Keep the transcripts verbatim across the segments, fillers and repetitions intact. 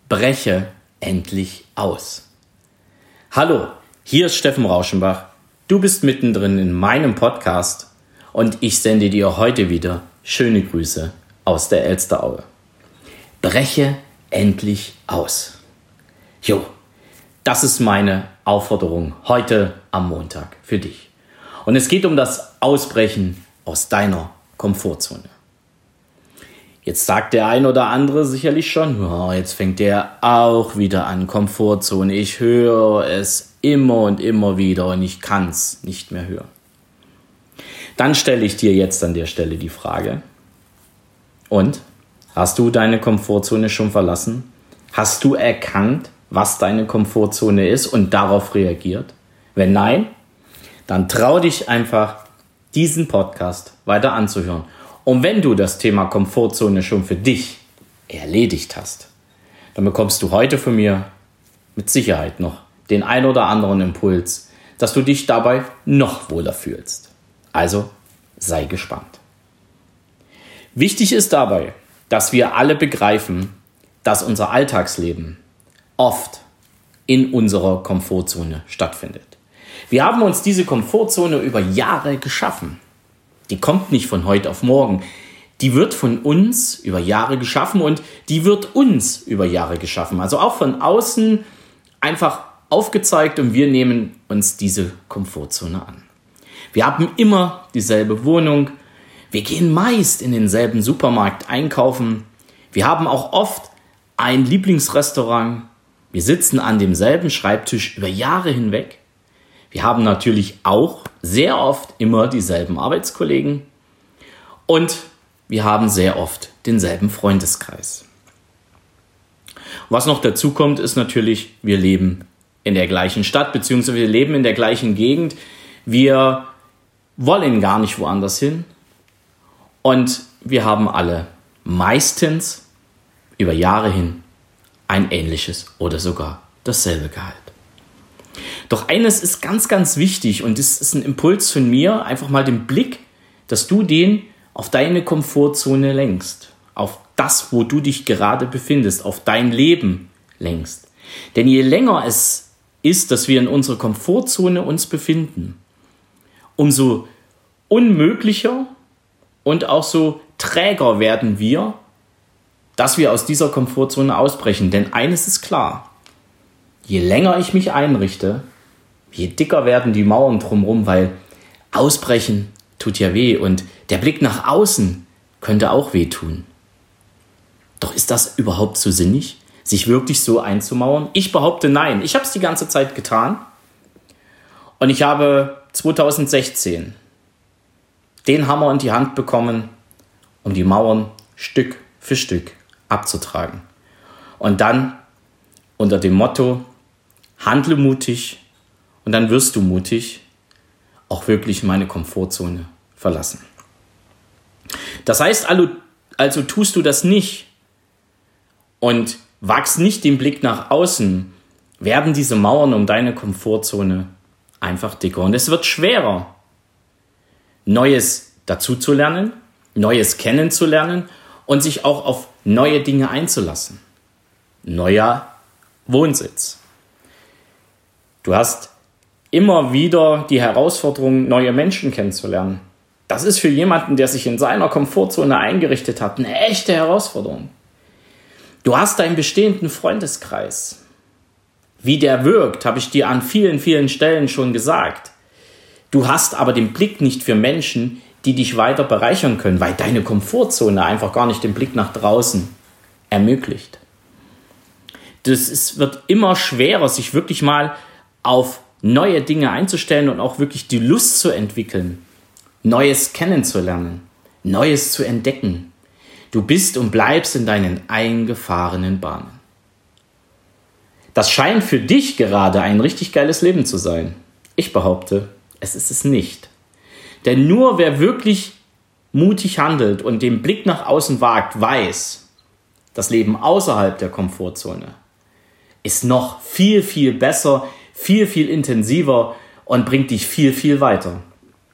breche endlich aus. Hallo, hier ist Steffen Rauschenbach. Du bist mittendrin in meinem Podcast und ich sende dir heute wieder schöne Grüße aus der Elsteraue. Breche endlich aus. Jo, das ist meine Aufforderung heute am Montag für dich. Und es geht um das Ausbrechen aus deiner Komfortzone. Jetzt sagt der ein oder andere sicherlich schon, oh, jetzt fängt der auch wieder an, Komfortzone. Ich höre es immer und immer wieder und ich kann es nicht mehr hören. Dann stelle ich dir jetzt an der Stelle die Frage, und? Hast du deine Komfortzone schon verlassen? Hast du erkannt, was deine Komfortzone ist und darauf reagiert? Wenn nein, dann trau dich einfach, diesen Podcast weiter anzuhören. Und wenn du das Thema Komfortzone schon für dich erledigt hast, dann bekommst du heute von mir mit Sicherheit noch den ein oder anderen Impuls, dass du dich dabei noch wohler fühlst. Also sei gespannt. Wichtig ist dabei, dass wir alle begreifen, dass unser Alltagsleben oft in unserer Komfortzone stattfindet. Wir haben uns diese Komfortzone über Jahre geschaffen. Die kommt nicht von heute auf morgen. Die wird von uns über Jahre geschaffen und die wird uns über Jahre geschaffen. Also auch von außen einfach aufgezeigt und wir nehmen uns diese Komfortzone an. Wir haben immer dieselbe Wohnung. Wir gehen meist in denselben Supermarkt einkaufen. Wir haben auch oft ein Lieblingsrestaurant. Wir sitzen an demselben Schreibtisch über Jahre hinweg. Wir haben natürlich auch sehr oft immer dieselben Arbeitskollegen und wir haben sehr oft denselben Freundeskreis. Was noch dazu kommt, ist natürlich, wir leben in der gleichen Stadt, beziehungsweise wir leben in der gleichen Gegend. Wir wollen gar nicht woanders hin und wir haben alle meistens über Jahre hin ein ähnliches oder sogar dasselbe Gehalt. Doch eines ist ganz, ganz wichtig und das ist ein Impuls von mir, einfach mal den Blick, dass du den auf deine Komfortzone lenkst, auf das, wo du dich gerade befindest, auf dein Leben lenkst. Denn je länger es ist, dass wir in unserer Komfortzone uns befinden, umso unmöglicher und auch so träger werden wir, dass wir aus dieser Komfortzone ausbrechen. Denn eines ist klar, je länger ich mich einrichte, je dicker werden die Mauern drumherum, weil ausbrechen tut ja weh und der Blick nach außen könnte auch wehtun. Doch ist das überhaupt so sinnig, sich wirklich so einzumauern? Ich behaupte nein. Ich habe es die ganze Zeit getan und ich habe zwanzig sechzehn den Hammer in die Hand bekommen, um die Mauern Stück für Stück abzutragen. Und dann unter dem Motto, handle mutig und dann wirst du mutig, auch wirklich meine Komfortzone verlassen. Das heißt also, also tust du das nicht und wagst nicht den Blick nach außen, werden diese Mauern um deine Komfortzone einfach dicker. Und es wird schwerer, Neues dazuzulernen, Neues kennenzulernen und sich auch auf neue Dinge einzulassen. Neuer Wohnsitz. Du hast immer wieder die Herausforderung, neue Menschen kennenzulernen. Das ist für jemanden, der sich in seiner Komfortzone eingerichtet hat, eine echte Herausforderung. Du hast deinen bestehenden Freundeskreis. Wie der wirkt, habe ich dir an vielen, vielen Stellen schon gesagt. Du hast aber den Blick nicht für Menschen, die dich weiter bereichern können, weil deine Komfortzone einfach gar nicht den Blick nach draußen ermöglicht. Das ist, wird immer schwerer, sich wirklich mal auf neue Dinge einzustellen und auch wirklich die Lust zu entwickeln, Neues kennenzulernen, Neues zu entdecken. Du bist und bleibst in deinen eingefahrenen Bahnen. Das scheint für dich gerade ein richtig geiles Leben zu sein. Ich behaupte, es ist es nicht. Denn nur wer wirklich mutig handelt und den Blick nach außen wagt, weiß, das Leben außerhalb der Komfortzone ist noch viel, viel besser, viel, viel intensiver und bringt dich viel, viel weiter.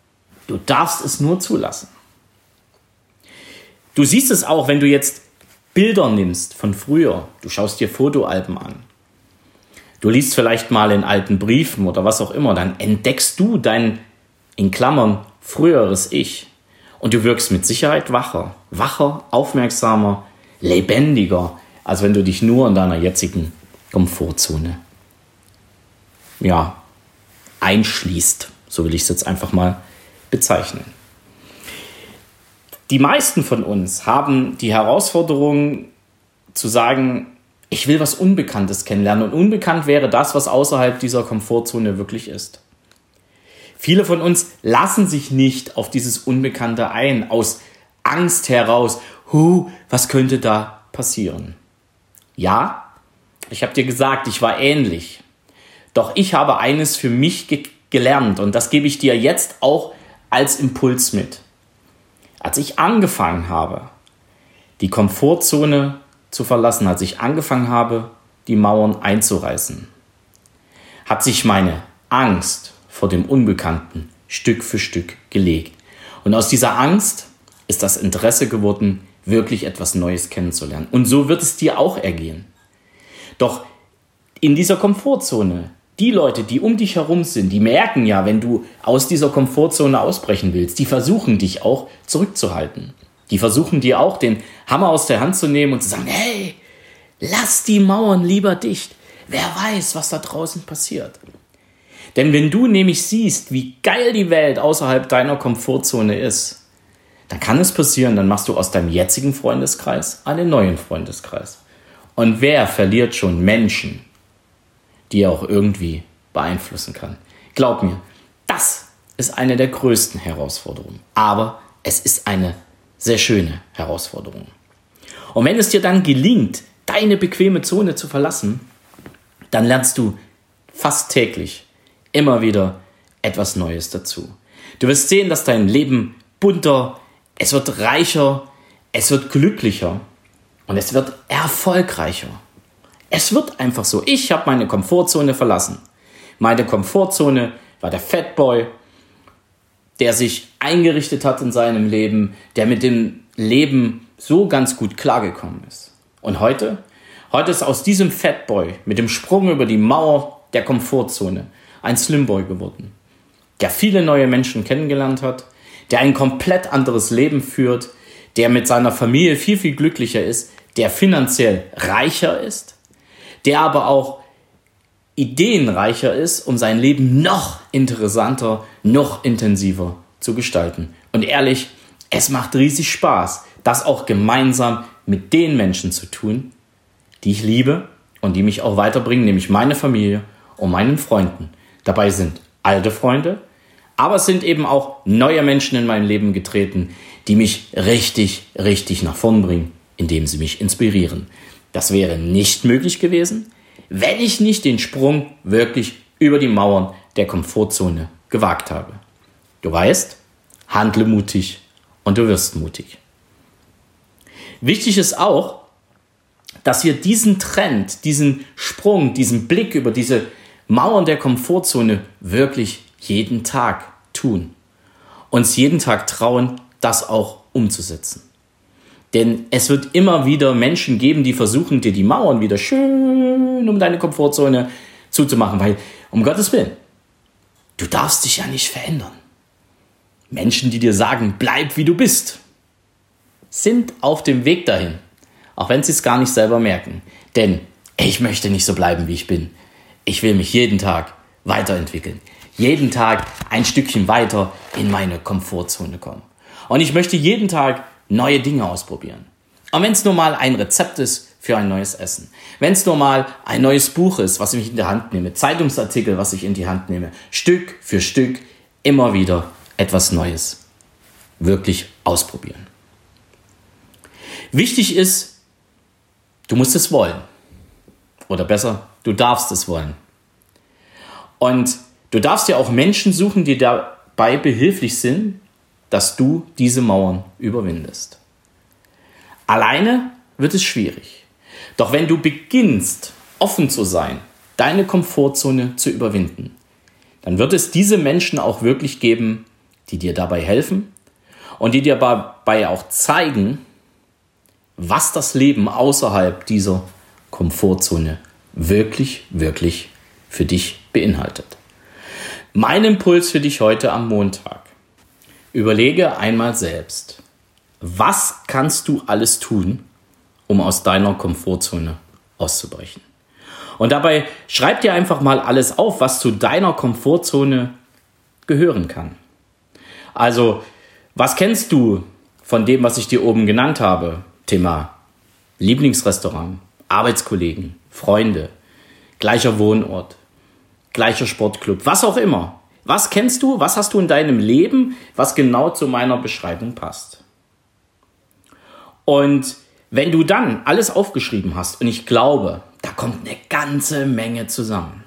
Du darfst es nur zulassen. Du siehst es auch, wenn du jetzt Bilder nimmst von früher, du schaust dir Fotoalben an, du liest vielleicht mal in alten Briefen oder was auch immer, dann entdeckst du dein, in Klammern, früheres Ich. Und du wirkst mit Sicherheit wacher, wacher, aufmerksamer, lebendiger, als wenn du dich nur in deiner jetzigen Komfortzone ja, einschließt. So will ich es jetzt einfach mal bezeichnen. Die meisten von uns haben die Herausforderung zu sagen, ich will was Unbekanntes kennenlernen. Und unbekannt wäre das, was außerhalb dieser Komfortzone wirklich ist. Viele von uns lassen sich nicht auf dieses Unbekannte ein, aus Angst heraus. Huh, was könnte da passieren? Ja, ich habe dir gesagt, ich war ähnlich. Doch ich habe eines für mich ge- gelernt und das gebe ich dir jetzt auch als Impuls mit. Als ich angefangen habe, die Komfortzone zu verlassen, als ich angefangen habe, die Mauern einzureißen, hat sich meine Angst vor dem Unbekannten Stück für Stück gelegt. Und aus dieser Angst ist das Interesse geworden, wirklich etwas Neues kennenzulernen. Und so wird es dir auch ergehen. Doch in dieser Komfortzone, die Leute, die um dich herum sind, die merken ja, wenn du aus dieser Komfortzone ausbrechen willst, die versuchen dich auch zurückzuhalten. Die versuchen dir auch den Hammer aus der Hand zu nehmen und zu sagen, hey, lass die Mauern lieber dicht. Wer weiß, was da draußen passiert. Denn wenn du nämlich siehst, wie geil die Welt außerhalb deiner Komfortzone ist, dann kann es passieren, dann machst du aus deinem jetzigen Freundeskreis einen neuen Freundeskreis. Und wer verliert schon Menschen, die er auch irgendwie beeinflussen kann? Glaub mir, das ist eine der größten Herausforderungen. Aber es ist eine sehr schöne Herausforderung. Und wenn es dir dann gelingt, deine bequeme Zone zu verlassen, dann lernst du fast täglich immer wieder etwas Neues dazu. Du wirst sehen, dass dein Leben bunter, es wird reicher, es wird glücklicher und es wird erfolgreicher. Es wird einfach so. Ich habe meine Komfortzone verlassen. Meine Komfortzone war der Fatboy, der sich eingerichtet hat in seinem Leben, der mit dem Leben so ganz gut klargekommen ist. Und heute? Heute ist aus diesem Fatboy mit dem Sprung über die Mauer der Komfortzone ein Slimboy geworden, der viele neue Menschen kennengelernt hat, der ein komplett anderes Leben führt, der mit seiner Familie viel, viel glücklicher ist, der finanziell reicher ist, der aber auch ideenreicher ist, um sein Leben noch interessanter, noch intensiver zu gestalten. Und ehrlich, es macht riesig Spaß, das auch gemeinsam mit den Menschen zu tun, die ich liebe und die mich auch weiterbringen, nämlich meine Familie und meinen Freunden. Dabei sind alte Freunde, aber es sind eben auch neue Menschen in mein Leben getreten, die mich richtig, richtig nach vorn bringen, indem sie mich inspirieren. Das wäre nicht möglich gewesen, wenn ich nicht den Sprung wirklich über die Mauern der Komfortzone gewagt habe. Du weißt, handle mutig und du wirst mutig. Wichtig ist auch, dass wir diesen Trend, diesen Sprung, diesen Blick über diese Mauern der Komfortzone wirklich jeden Tag tun. Uns jeden Tag trauen, das auch umzusetzen. Denn es wird immer wieder Menschen geben, die versuchen, dir die Mauern wieder schön um deine Komfortzone zuzumachen. Weil, um Gottes Willen, du darfst dich ja nicht verändern. Menschen, die dir sagen, bleib wie du bist, sind auf dem Weg dahin. Auch wenn sie es gar nicht selber merken. Denn ich möchte nicht so bleiben, wie ich bin. Ich will mich jeden Tag weiterentwickeln. Jeden Tag ein Stückchen weiter in meine Komfortzone kommen. Und ich möchte jeden Tag neue Dinge ausprobieren. Und wenn es nur mal ein Rezept ist für ein neues Essen, wenn es nur mal ein neues Buch ist, was ich in die Hand nehme, Zeitungsartikel, was ich in die Hand nehme, Stück für Stück immer wieder etwas Neues wirklich ausprobieren. Wichtig ist, du musst es wollen. Oder besser, du darfst es wollen. Und du darfst ja auch Menschen suchen, die dabei behilflich sind, dass du diese Mauern überwindest. Alleine wird es schwierig. Doch wenn du beginnst, offen zu sein, deine Komfortzone zu überwinden, dann wird es diese Menschen auch wirklich geben, die dir dabei helfen und die dir dabei auch zeigen, was das Leben außerhalb dieser Komfortzone wirklich, wirklich für dich beinhaltet. Mein Impuls für dich heute am Montag. Überlege einmal selbst, was kannst du alles tun, um aus deiner Komfortzone auszubrechen? Und dabei schreib dir einfach mal alles auf, was zu deiner Komfortzone gehören kann. Also, was kennst du von dem, was ich dir oben genannt habe? Thema Lieblingsrestaurant, Arbeitskollegen, Freunde, gleicher Wohnort, gleicher Sportclub, was auch immer. Was kennst du, was hast du in deinem Leben, was genau zu meiner Beschreibung passt? Und wenn du dann alles aufgeschrieben hast, und ich glaube, da kommt eine ganze Menge zusammen,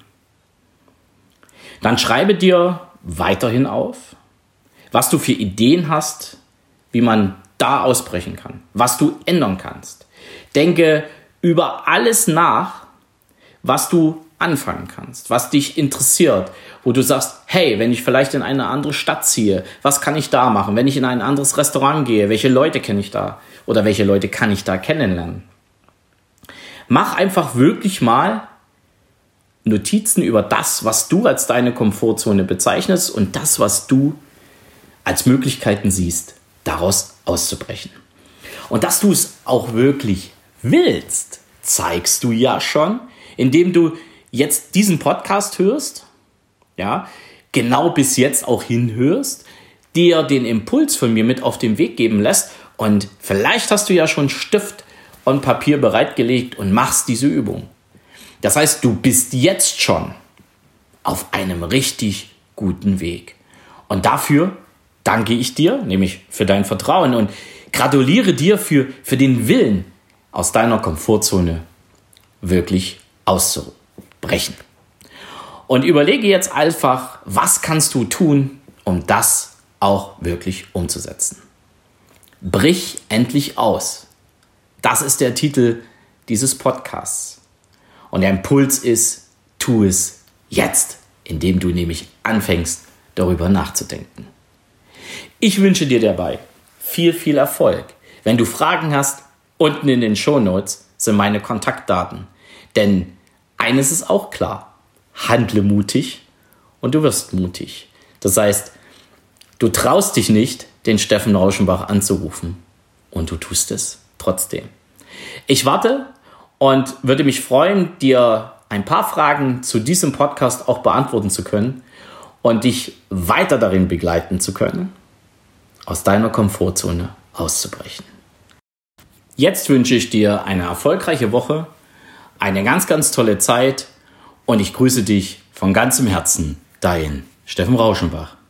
dann schreibe dir weiterhin auf, was du für Ideen hast, wie man da ausbrechen kann, was du ändern kannst. Denke über alles nach, was du anfangen kannst, was dich interessiert, wo du sagst, hey, wenn ich vielleicht in eine andere Stadt ziehe, was kann ich da machen? Wenn ich in ein anderes Restaurant gehe, welche Leute kenne ich da? Oder welche Leute kann ich da kennenlernen? Mach einfach wirklich mal Notizen über das, was du als deine Komfortzone bezeichnest und das, was du als Möglichkeiten siehst, daraus auszubrechen. Und dass du es auch wirklich willst, zeigst du ja schon, indem du jetzt diesen Podcast hörst, ja, genau bis jetzt auch hinhörst, dir den Impuls von mir mit auf den Weg geben lässt und vielleicht hast du ja schon Stift und Papier bereitgelegt und machst diese Übung. Das heißt, du bist jetzt schon auf einem richtig guten Weg. Und dafür danke ich dir, nämlich für dein Vertrauen und gratuliere dir für, für den Willen, aus deiner Komfortzone wirklich auszubrechen. Und überlege jetzt einfach, was kannst du tun, um das auch wirklich umzusetzen. Brich endlich aus. Das ist der Titel dieses Podcasts. Und der Impuls ist, tu es jetzt, indem du nämlich anfängst, darüber nachzudenken. Ich wünsche dir dabei viel, viel Erfolg. Wenn du Fragen hast, unten in den Shownotes sind meine Kontaktdaten. Denn eines ist auch klar, handle mutig und du wirst mutig. Das heißt, du traust dich nicht, den Steffen Rauschenbach anzurufen und du tust es trotzdem. Ich warte und würde mich freuen, dir ein paar Fragen zu diesem Podcast auch beantworten zu können und dich weiter darin begleiten zu können, aus deiner Komfortzone auszubrechen. Jetzt wünsche ich dir eine erfolgreiche Woche, eine ganz, ganz tolle Zeit und ich grüße dich von ganzem Herzen, dein Steffen Rauschenbach.